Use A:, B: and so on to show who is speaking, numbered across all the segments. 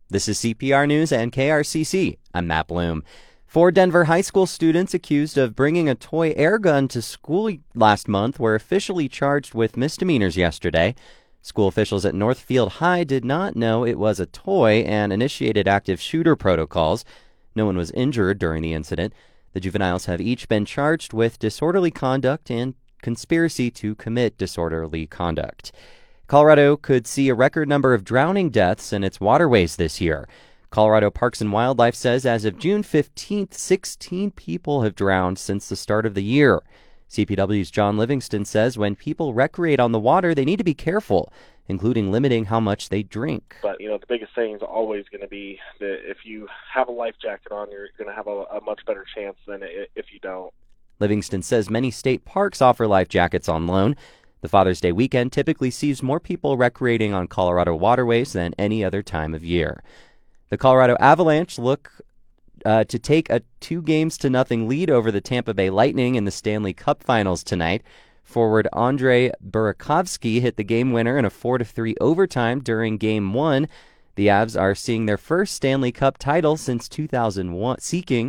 A: This is CPR News and KRCC. I'm Matt Bloom. Four Denver high school students accused of bringing a toy air gun to school last month were officially charged with misdemeanors yesterday. School officials at Northfield High did not know it was a toy and initiated active shooter protocols. No one was injured during the incident. The juveniles have each been charged with disorderly conduct and conspiracy to commit disorderly conduct. Colorado could see a record number of drowning deaths in its waterways this year. Colorado Parks and Wildlife says as of June 15th, 16 people have drowned since the start of the year. CPW's John Livingston says when people recreate on the water, they need to be careful, including limiting how much they drink.
B: But, the biggest thing is always going to be that if you have a life jacket on, you're going to have a much better chance than if you don't.
A: Livingston says many state parks offer life jackets on loan. The Father's Day weekend typically sees more people recreating on Colorado waterways than any other time of year. The Colorado Avalanche look to take a 2-0 lead over the Tampa Bay Lightning in the Stanley Cup Finals tonight. Forward Andrei Burakovsky hit the game winner in a 4-3 overtime during Game 1. The Avs are seeking their first Stanley Cup title since 2001.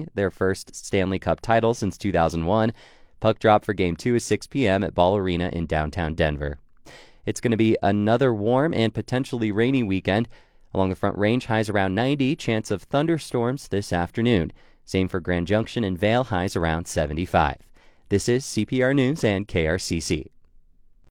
A: Puck drop for Game 2 is 6 p.m. at Ball Arena in downtown Denver. It's going to be another warm and potentially rainy weekend. Along the Front Range, highs around 90, chance of thunderstorms this afternoon. Same for Grand Junction and Vail, highs around 75. This is CPR News and KRCC.